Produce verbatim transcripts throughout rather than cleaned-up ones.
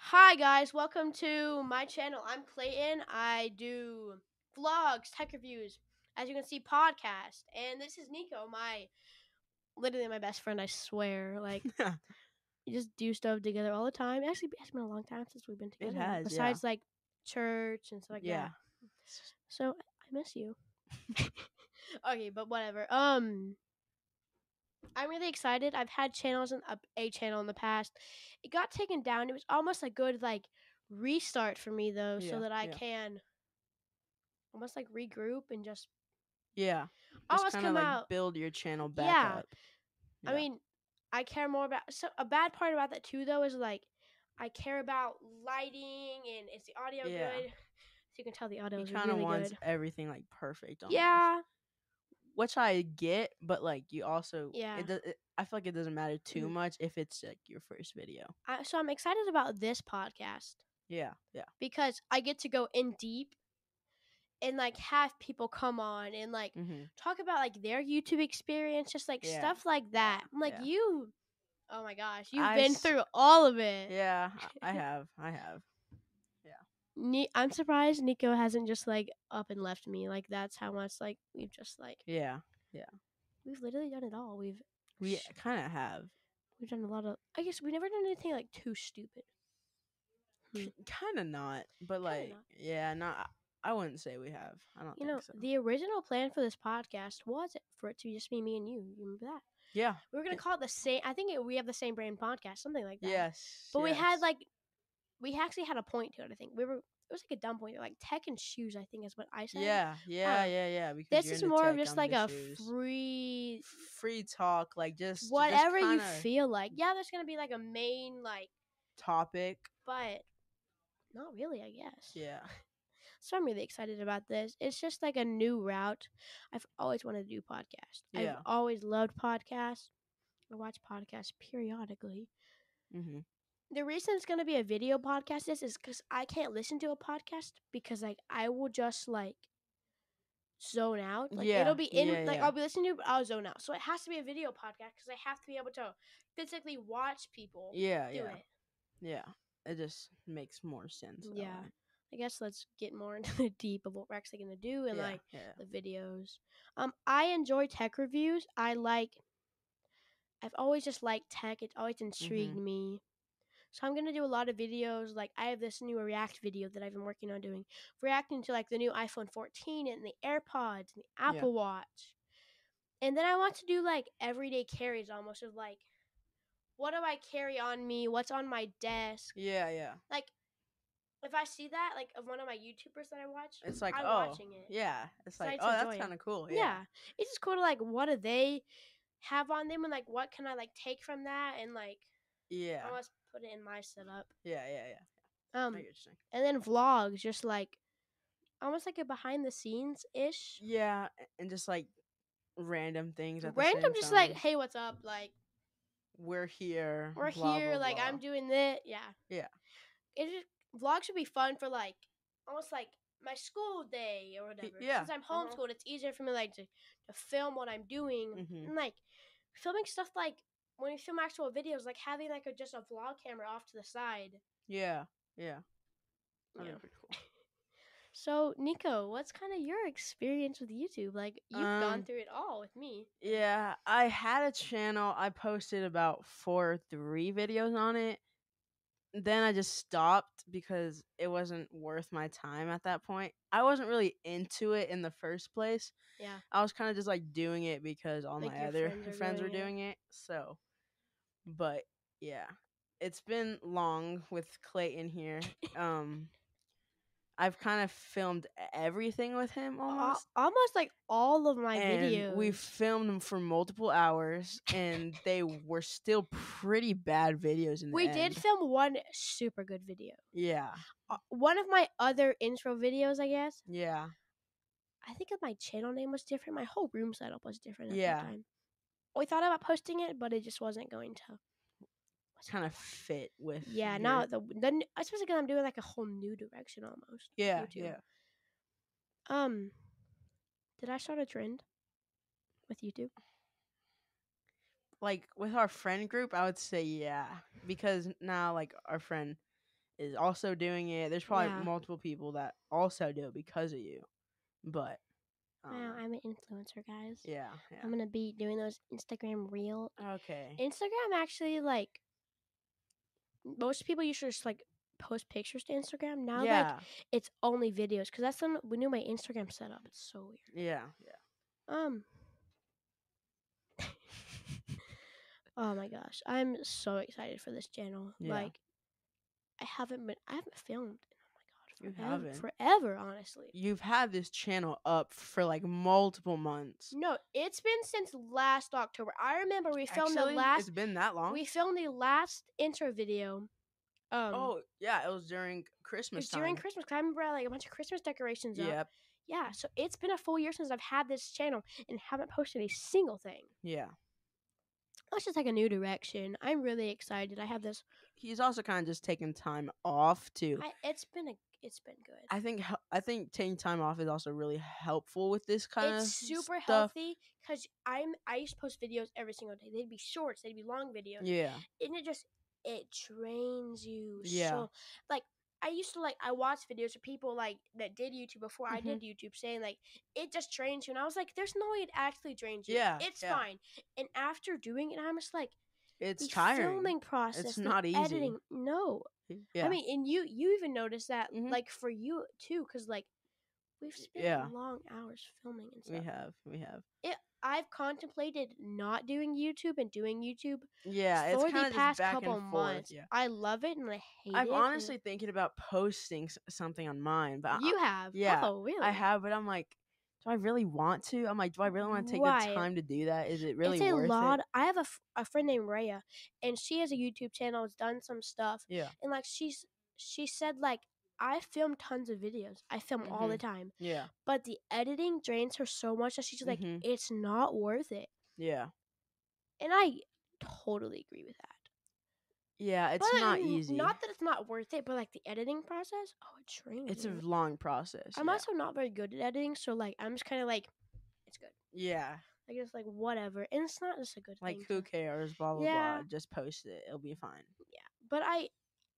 Hi guys, welcome to my channel. I'm Clayton. I do vlogs, tech reviews, as you can see, podcast. And this is Nico, my literally my best friend, I swear. Like we just do stuff together all the time. Actually, it's been a long time since we've been It together. has, yeah. Besides like church and stuff like Yeah. that. So I miss you. Okay, but whatever. Um I'm really excited. I've had channels and a, a channel in the past. It got taken down. It was almost a good like restart for me though, so Yeah, that I yeah. can almost like regroup and just Yeah. Just almost kind of come like out. build your channel back Yeah. up. I Yeah. mean, I care more about so a bad part about that too though is like I care about lighting and is the audio Yeah. good? So you can tell the audio He is kind of really wants good. everything like perfect almost. Yeah. Which I get, but like you also Yeah. it does it, I feel like it doesn't matter too Mhm. much if it's like your first video. I, so I'm excited about this podcast Yeah. Yeah. because I get to go in deep and like have people come on and like Mhm. talk about like their YouTube experience, just like Yeah. stuff like that. Yeah. I'm like, Yeah. you, oh my gosh, you've I been s- through all of it. yeah, I I have. I have. Ni- I'm surprised Nico hasn't just like up and left me. Like that's how much like we've just like Yeah. Yeah. we've literally done it all. We've We sh- kind of have. we've done a lot of. I guess we've never done anything like too stupid. Hmm. Kind of not, but Kind of like not. yeah, not I wouldn't say we have. I don't You think know, so. the original plan for this podcast was it for it to just be me and you. You remember that? Yeah. We were gonna Yeah. call it the same. I think it, we have the same brand podcast, something like that. Yes. But we yes. had like we actually had a point to it. I think we were. It was like a dumb point, like tech and shoes. I think is what I said. Yeah, yeah, Uh, yeah, yeah. Because this you're is into more of tech, just I'm like into a shoes. free, Free talk, like just whatever just you kind of feel like. Yeah, there's gonna be like a main like, topic. but not really, I guess. Yeah. So I'm really excited about this. It's just like a new route. I've always wanted to do podcasts. I've Yeah. always loved podcasts. I watch podcasts periodically. Mhm. The reason it's gonna be a video podcast is is because I can't listen to a podcast because like I will just like zone out. Like Yeah. it'll be in Yeah. like Yeah. I'll be listening to it, but I'll zone out. So it has to be a video podcast because I have to be able to physically watch people Yeah. do Yeah. it. Yeah. It just makes more sense. that Yeah. way. I guess let's get more into the deep of what we're actually gonna do and Yeah. like Yeah. the videos. Um, I enjoy tech reviews. I like. I've always just liked tech. It's always intrigued Mhm. me. So I'm gonna do a lot of videos. Like I have this new React video that I've been working on doing, reacting to like the new iPhone fourteen and the AirPods and the Yeah. Apple Watch. And then I want to do like everyday carries almost of like what do I carry on me? What's on my desk? Yeah. Yeah. Like if I see that like of one of my YouTubers that I watch, It's like I'm oh watching it. yeah. It's So I like just oh that's enjoy it. kind of cool. Yeah. Yeah. It's just cool to like what do they have on them and like what can I like take from that and like Yeah. almost put it in my setup. Yeah. Yeah. Yeah. Um I get what you're saying. and then vlogs just like almost like a behind the scenes ish. Yeah, a- and just like random things at the Random same just time. like, hey, what's up? Like We're here. we're blah, here, blah, like blah. I'm doing this. Yeah. Yeah. It just vlogs should be fun for like almost like my school day or whatever. yeah, Since I'm uh-huh. homeschooled, it's easier for me like to, to film what I'm doing Mhm. and like filming stuff like when you film actual videos, like having like a just a vlog camera off to the side. Yeah. Yeah. That'd Yeah. be pretty cool. So Nico, what's kind of your experience with YouTube? Like you've gone Um, through it all with me. Yeah, I had a channel. I posted about four or three videos on it. Then I just stopped because it wasn't worth my time at that point. I wasn't really into it in the first place. Yeah. I was kind of just like doing it because all Like my your other friends are friends were doing it. doing it. So, but yeah, it's been long with Clayton here. um, I've kind of filmed everything with him Al- almost. almost like all of my And videos. we filmed them for multiple hours, and they were still pretty bad videos in the We end. did film one super good video. Yeah, Uh, one of my other intro videos, I guess. yeah, I think my channel name was different. My whole room setup was different at yeah. that time. We thought about posting it, but it just wasn't going to. Kind of fit with. Yeah, your- now the the especially because I'm doing like a whole new direction almost. with Yeah, YouTube. yeah. Um, did I start a trend with YouTube? Like with our friend group, I would say yeah, because now like our friend is also doing it. There's probably Yeah. multiple people that also do it because of you. But I don't Wow, know. I'm an influencer, guys. Yeah, yeah. I'm gonna be doing those Instagram reel. Okay. Instagram actually, like, most people used to just like post pictures to Instagram. Now, like, Yeah. it's only videos because that's the we knew my Instagram setup. It's so weird. Yeah, yeah. Um. Oh my gosh, I'm so excited for this channel. Yeah. Like, I haven't been, I haven't filmed. Oh You my god, forever, haven't. forever, honestly. You've had this channel up for like multiple months. No, it's been since last October. I remember we filmed Actually, the last. it's been that long. We filmed the last intro video. Um, oh yeah, it was during it Christmas was time. during Christmas. 'Cause I remember I had, like a bunch of Christmas decorations up. Yep. Yeah, so it's been a full year since I've had this channel and haven't posted a single thing. Yeah. That's just like a new direction. I'm really excited. I have this. He's also kind of just taking time off too. I, it's been a. It's been good. I think hel- I think taking time off is also really helpful with this kind of It's super stuff. healthy because I'm. I used to post videos every single day. They'd be shorts. They'd be long videos. Yeah. And it just it trains you. Yeah. So like I used to like I watched videos of people like that did YouTube before I Mm-hmm. did YouTube saying like it just trains you, and I was like, there's no way it actually trains you. Yeah, It's yeah. fine. And after doing it, I'm just like It's the tiring. filming process, It's the not easy. editing. No, Yeah. I mean, and you you even noticed that Mhm. like for you too, because like we've spent Yeah. long hours filming and we stuff. have, we have. It. I've contemplated not doing YouTube and doing YouTube Yeah, for it's kind the of just past back couple and forth. months. Yeah. I love it and I hate I'm it. honestly thinking about posting s- something on mine, but and you have. yeah, Oh, really? I, I have, but I'm like, do I really want to? I'm like, do I really want to take Right. the time to do that? Is it really it's a worth lot. it? I have a, f- a friend named Rhea, and she has a YouTube channel. Has done some stuff, Yeah, and like she's she said like I film tons of videos. I film all the time, yeah, but the editing drains her so much that she's like, Mhm. it's not worth it. yeah, And I totally agree with that. yeah. It's But, not n- easy. Not that it's not worth it, but like the editing process, oh, it trains it's a you. long process. I'm yeah. also not very good at editing, so like I'm just kind of like, it's good. yeah, Like it's like whatever, and it's not just a good like thing. who to- cares? Blah blah Yeah. blah. Just post it. It'll be fine. But I,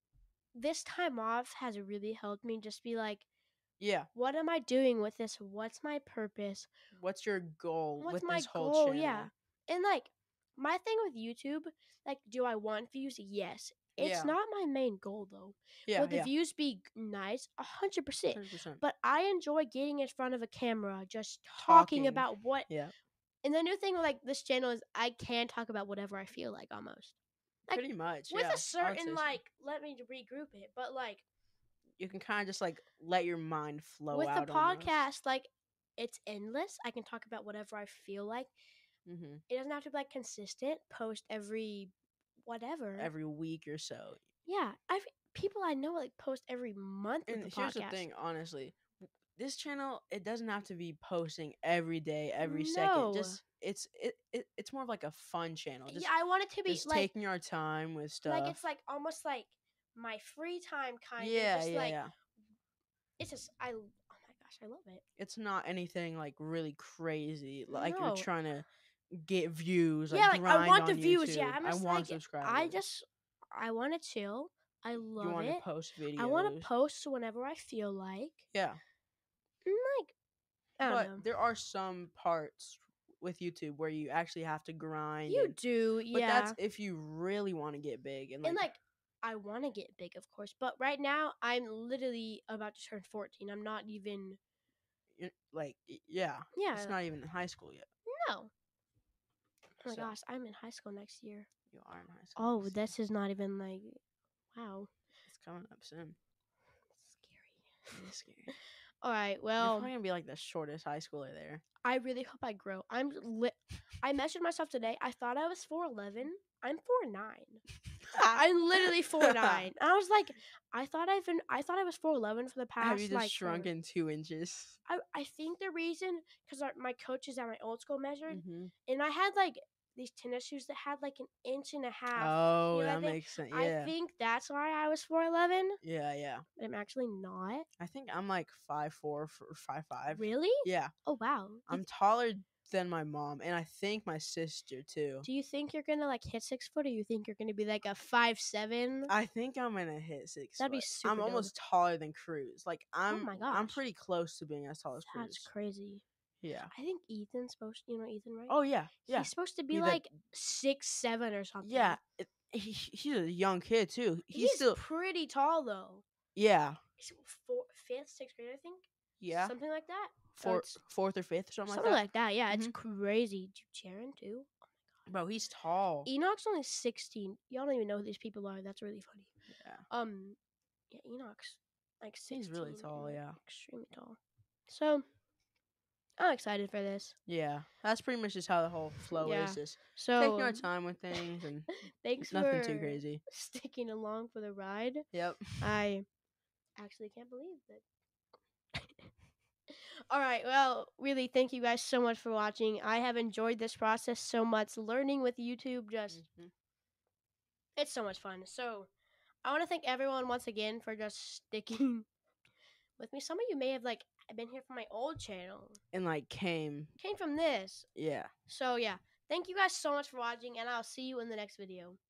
this time off has really helped me just be like, Yeah. what am I doing with this? What's my purpose? What's your goal What's with my this whole goal? channel? Yeah, and like my thing with YouTube, like, do I want views? Yes. It's Yeah. not my main goal though. Yeah, Will the yeah. views be g- nice? A hundred percent. one hundred percent. But I enjoy getting in front of a camera, just talking, Talking. about what. Yeah. And the new thing with like this channel is I can talk about whatever I feel like almost. Like, Pretty much. With yeah, a I would certain say so. like, let me regroup it. But like you can kind of just like let your mind flow with out the almost. podcast, like it's endless. I can talk about whatever I feel like. Mm-hmm. It doesn't have to be like consistent. Post every whatever. Every week or so. Yeah, I've people I know like post every month with And the here's podcast. the thing, honestly, this channel it doesn't have to be posting every day, every No. second. Just it's it, it it's more of like a fun channel. Just, yeah, I want it to be just like taking our time with stuff. like it's like almost like my free time kind yeah, of. Just yeah, like yeah. it's just I. Oh my gosh, I love it. It's not anything like really crazy. Like No. you're trying to get views. Yeah, like I grind want the on views. Yeah, YouTube. I'm I just want like subscribers. I just I want to chill. I love you want it. to post videos. I want to post whenever I feel like. Yeah. And like I don't But know. there are some parts with YouTube where you actually have to grind. You and, do, but yeah. that's if you really want to get big and like, and like I want to get big, of course. But right now, I'm literally about to turn fourteen. I'm not even. you- like y- yeah, Yeah. it's not even in high school yet. No. Oh my So, gosh, I'm in high school next year. you are in high school. Oh, next this is not even like. Wow. year. It's coming up soon. Scary. It's scary. All right. You're Well, probably gonna be like the shortest high schooler there. I really hope I grow. I'm lit. I measured myself today. I thought I was four eleven. I'm four nine. I'm literally four nine. I was like, I thought I've been. I thought I was four eleven for the past. Have you just like, shrunk forever. in two inches? I I think the reason because my coaches at my old school measured, Mm-hmm. and I had like these tennis shoes that had like an inch and a half. Oh, you know that that thing? makes sense. I Yeah, think that's why I was four eleven. yeah, yeah. But I'm actually not. I think I'm like five four for five five. Really? Yeah, Oh wow. You I'm taller than my mom, and I think my sister too. Do you think you're gonna like hit six foot, or you think you're gonna be like a five seven? I think I'm gonna hit six. That'd be foot. super I'm dope. almost taller than Cruz. Like I'm, my I'm gosh. pretty close to being as tall as That's Cruz. crazy. Yeah. I think Ethan's supposed to, you know Ethan, right? Oh yeah, yeah. He's supposed to be Be the- like six seven or something. Yeah. It, he, he's a young kid too. He's, He's still. pretty tall though. Yeah. Is it four, fifth, sixth grade, I think. Yeah. Something like that. Four, it's- fourth or fifth, or something, Something like that. like that. Yeah, it's crazy. Sharon too. Bro, he's tall. Enoch's only sixteen. Y'all don't even know who these people are. That's really funny. Yeah. Um, yeah, Enoch's like sixteen. He's really and, tall, like, yeah. extremely tall. So, I'm excited for this. Yeah, that's pretty much just how the whole flow Yeah. is. Just So taking our time with things and thanks nothing for too crazy. sticking along for the ride. Yep. I actually can't believe that. All right. Well, really, thank you guys so much for watching. I have enjoyed this process so much. Learning with YouTube, just Mhm. it's so much fun. So, I want to thank everyone once again for just sticking with me. Some of you may have like been here from my old channel, And like came. came from this. Yeah. So yeah, thank you guys so much for watching, and I'll see you in the next video.